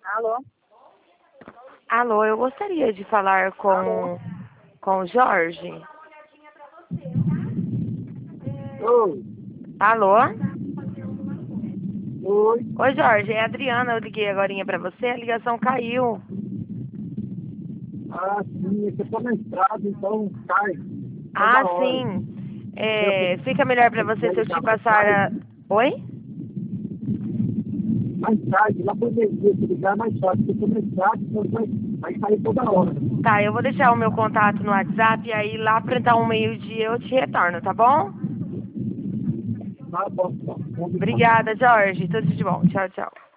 Alô? Alô, eu gostaria de falar com o Jorge. Oi. Alô? Oi. Oi, Jorge, é a Adriana, eu liguei agorinha pra você, a ligação caiu. Ah, sim, eu tô na estrada, então cai Ah, toda hora. sim. Eu Fica melhor pra se você quiser se eu te ligar mais passar tarde, a... Oi? lá por meio-dia, se ligar mais tarde, porque eu tô na estrada, então vai cair toda hora. Tá, eu vou deixar o meu contato no WhatsApp e aí lá pra entrar um meio-dia eu te retorno, tá bom? Tá bom, tá. Combinado. Obrigada, Jorge. Tudo de bom. Tchau, tchau.